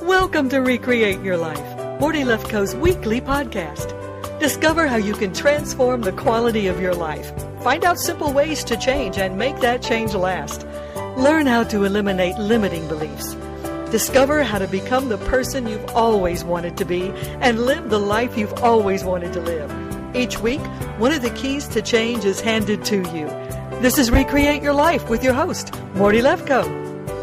Welcome to Recreate Your Life, Morty Lefkoe's weekly podcast. Discover how you can transform the quality of your life. Find out simple ways to change and make that change last. Learn how to eliminate limiting beliefs. Discover how to become the person you've always wanted to be and live the life you've always wanted to live. Each week, one of the keys to change is handed to you. This is Recreate Your Life with your host, Morty Lefkoe.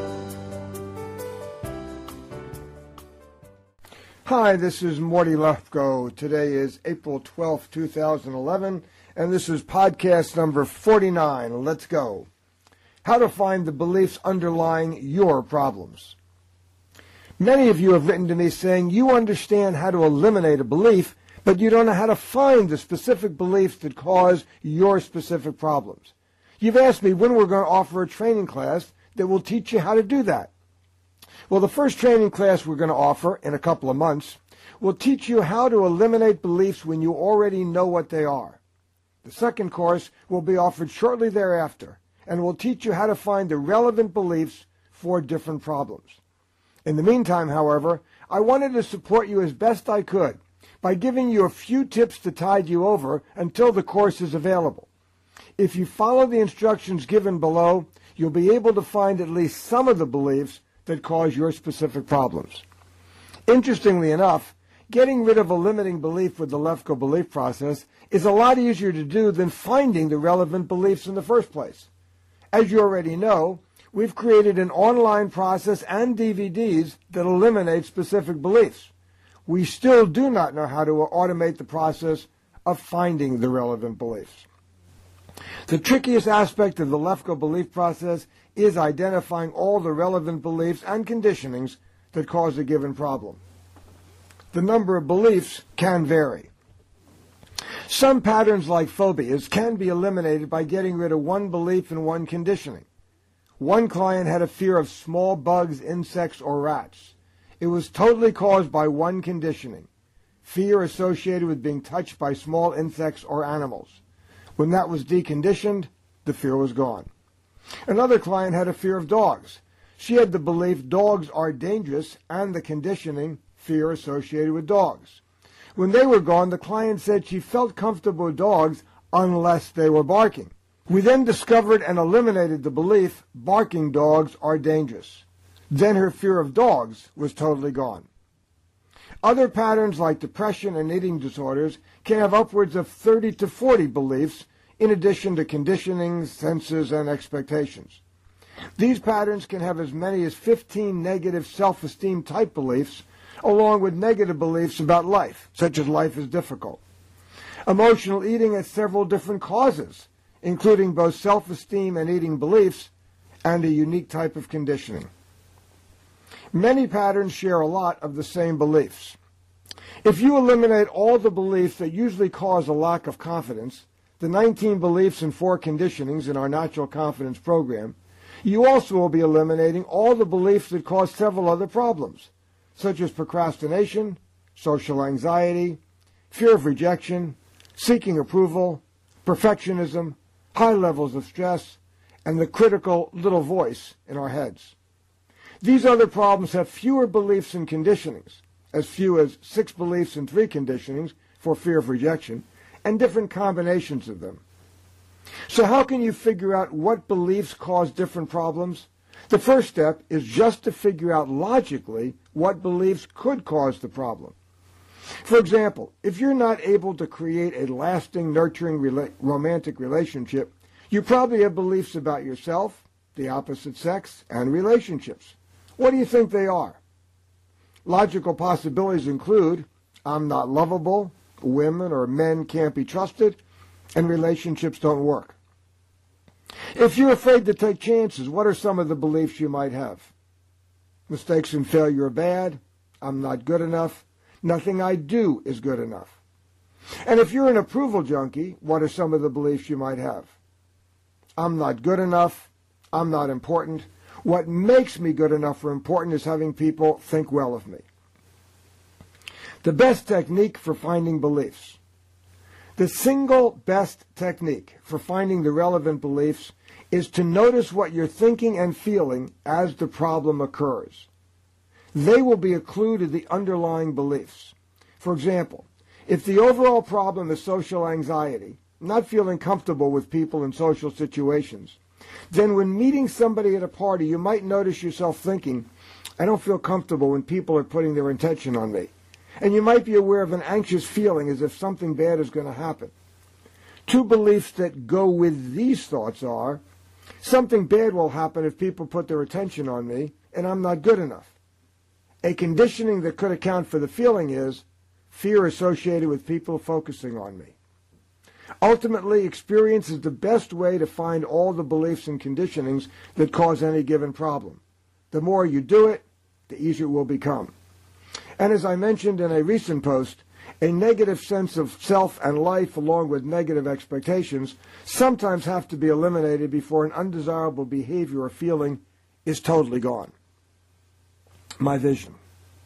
Hi, this is Morty Lefkoe. Today is April 12th, 2011, and this is podcast number 49. Let's go. How to find the beliefs underlying your problems. Many of you have written to me saying you understand how to eliminate a belief, but you don't know how to find the specific beliefs that cause your specific problems. You've asked me when we're going to offer a training class that will teach you how to do that. Well, the first training class we're going to offer in a couple of months will teach you how to eliminate beliefs when you already know what they are. The second course will be offered shortly thereafter and will teach you how to find the relevant beliefs for different problems. In the meantime, however, I wanted to support you as best I could by giving you a few tips to tide you over until the course is available. If you follow the instructions given below, you'll be able to find at least some of the beliefs that cause your specific problems. Interestingly enough, getting rid of a limiting belief with the Lefkoe belief process is a lot easier to do than finding the relevant beliefs in the first place. As you already know, we've created an online process and DVDs that eliminate specific beliefs. We still do not know how to automate the process of finding the relevant beliefs. The trickiest aspect of the Lefkoe belief process is identifying all the relevant beliefs and conditionings that cause a given problem. The number of beliefs can vary. Some patterns, like phobias, can be eliminated by getting rid of one belief and one conditioning. One client had a fear of small bugs, insects, or rats. It was totally caused by one conditioning, fear associated with being touched by small insects or animals. When that was deconditioned, the fear was gone. Another client had a fear of dogs. She had the belief dogs are dangerous and the conditioning, fear associated with dogs. When they were gone, the client said she felt comfortable with dogs unless they were barking. We then discovered and eliminated the belief barking dogs are dangerous. Then her fear of dogs was totally gone. Other patterns like depression and eating disorders can have upwards of 30 to 40 beliefs in addition to conditionings, senses, and expectations. These patterns can have as many as 15 negative self-esteem type beliefs along with negative beliefs about life, such as life is difficult. Emotional eating has several different causes, including both self-esteem and eating beliefs and a unique type of conditioning. Many patterns share a lot of the same beliefs. If you eliminate all the beliefs that usually cause a lack of confidence, the 19 beliefs and 4 conditionings in our Natural Confidence program, you also will be eliminating all the beliefs that cause several other problems, such as procrastination, social anxiety, fear of rejection, seeking approval, perfectionism, high levels of stress, and the critical little voice in our heads. These other problems have fewer beliefs and conditionings, as few as 6 beliefs and 3 conditionings for fear of rejection, and different combinations of them. So how can you figure out what beliefs cause different problems? The first step is just to figure out logically what beliefs could cause the problem. For example, if you're not able to create a lasting, nurturing romantic relationship, you probably have beliefs about yourself, the opposite sex, and relationships. What do you think they are? Logical possibilities include, I'm not lovable, women or men can't be trusted, and relationships don't work. If you're afraid to take chances, what are some of the beliefs you might have? Mistakes and failure are bad, I'm not good enough, nothing I do is good enough. And if you're an approval junkie, what are some of the beliefs you might have? I'm not good enough, I'm not important. What makes me good enough or important is having people think well of me. The best technique for finding beliefs. The single best technique for finding the relevant beliefs is to notice what you're thinking and feeling as the problem occurs. They will be a clue to the underlying beliefs. For example, if the overall problem is social anxiety, not feeling comfortable with people in social situations, then when meeting somebody at a party, you might notice yourself thinking, I don't feel comfortable when people are putting their attention on me. And you might be aware of an anxious feeling as if something bad is going to happen. Two beliefs that go with these thoughts are, something bad will happen if people put their attention on me, and I'm not good enough. A conditioning that could account for the feeling is fear associated with people focusing on me. Ultimately, experience is the best way to find all the beliefs and conditionings that cause any given problem. The more you do it, the easier it will become. And as I mentioned in a recent post, a negative sense of self and life along with negative expectations sometimes have to be eliminated before an undesirable behavior or feeling is totally gone. My vision.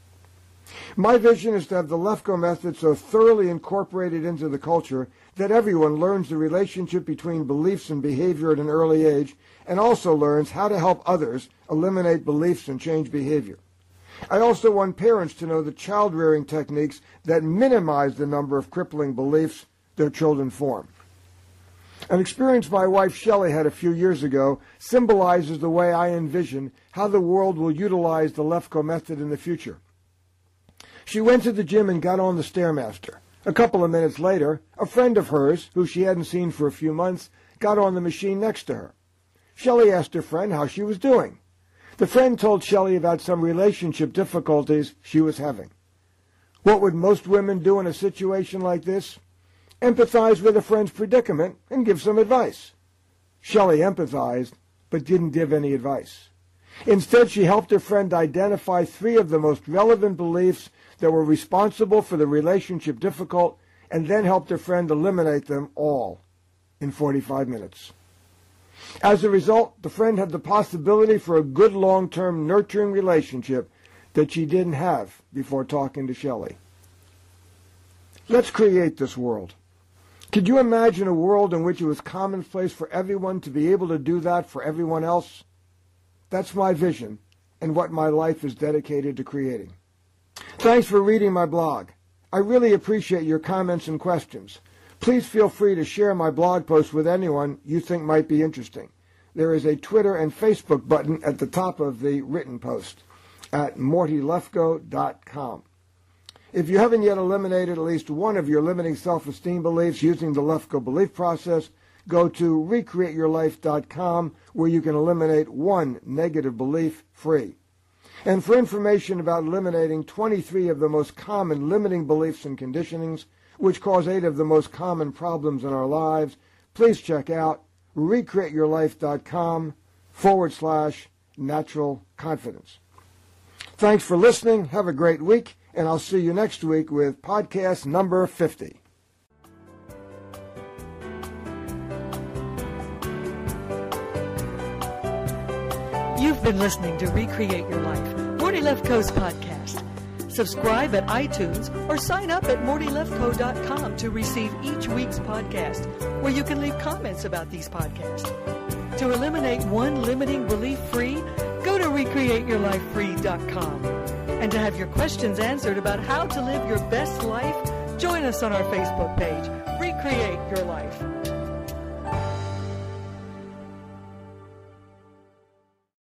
My vision is to have the Lefko method so thoroughly incorporated into the culture that everyone learns the relationship between beliefs and behavior at an early age and also learns how to help others eliminate beliefs and change behavior. I also want parents to know the child-rearing techniques that minimize the number of crippling beliefs their children form. An experience my wife Shelley had a few years ago symbolizes the way I envision how the world will utilize the Lefko method in the future. She went to the gym and got on the Stairmaster. A couple of minutes later, a friend of hers, who she hadn't seen for a few months, got on the machine next to her. Shelley asked her friend how she was doing. The friend told Shelley about some relationship difficulties she was having. What would most women do in a situation like this? Empathize with a friend's predicament and give some advice. Shelley empathized, but didn't give any advice. Instead, she helped her friend identify 3 of the most relevant beliefs that were responsible for the relationship difficult, and then helped her friend eliminate them all in 45 minutes. As a result, the friend had the possibility for a good long-term nurturing relationship that she didn't have before talking to Shelley. Let's create this world. Could you imagine a world in which it was commonplace for everyone to be able to do that for everyone else? That's my vision and what my life is dedicated to creating. Thanks for reading my blog. I really appreciate your comments and questions. Please feel free to share my blog post with anyone you think might be interesting. There is a Twitter and Facebook button at the top of the written post at mortylefko.com. If you haven't yet eliminated at least one of your limiting self-esteem beliefs using the Lefko belief process, go to recreateyourlife.com where you can eliminate one negative belief free. And for information about eliminating 23 of the most common limiting beliefs and conditionings, which cause 8 of the most common problems in our lives, please check out recreateyourlife.com/natural confidence. Thanks for listening. Have a great week, and I'll see you next week with podcast number 50. You've been listening to Recreate Your Life, Morty Lefko's podcast. Subscribe at iTunes or sign up at mortylefko.com to receive each week's podcast, where you can leave comments about these podcasts. To eliminate one limiting belief free, go to recreateyourlifefree.com. And to have your questions answered about how to live your best life, join us on our Facebook page, Recreate Your Life.